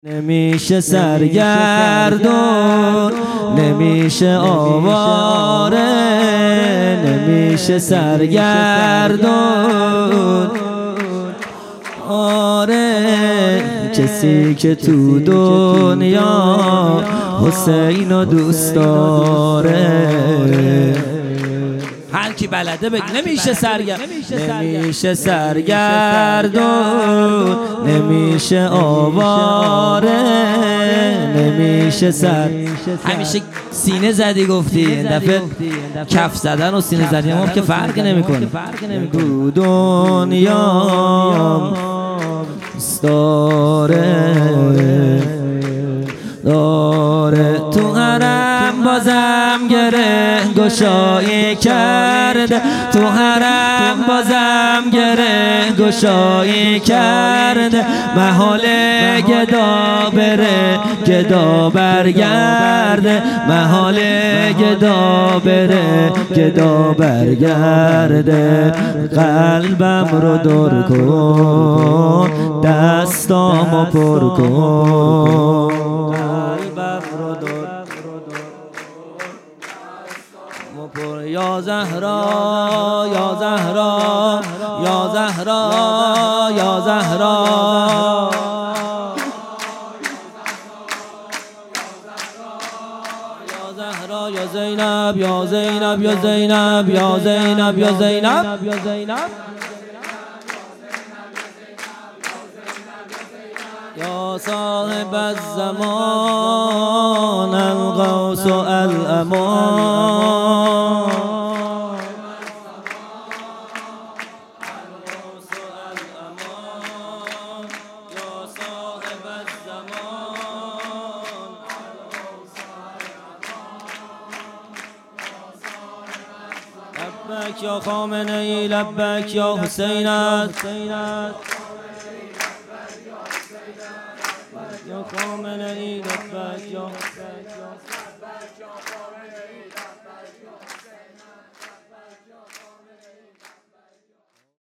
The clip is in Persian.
نمیشه سرگردون، نمیشه آواره، نمیشه سرگردون. آره کسی که تو دنیا حسینو دوست داره، هر کی بلده بگه نمیشه سرگردون، نمیشه سرگردون، نمیشه آواره، نمیشه همیشه سینه زدی گفتی، این دفعه کف زدن و سینه زدی ما که فرق نمیکنه. تو دنیا داره تو حرم بازم گره گشایی کرده، تو حرم بازم گره گشایی کرده. محال گدا بره گدا برگرده، محال گدا بره گدا برگرده. قلبم رو دور کن دستامو پر کن، قلبم رو دور یا زهرا یا زهرا یا زهرا یا زهرا یا زینب یا زینب یا زینب یا زینب یا زینب یا زینب یا صاحب الزمان الغوث الامان. لبک یا خامنه‌ای لبک یا حسینت، یا خامنه‌ای لبک یا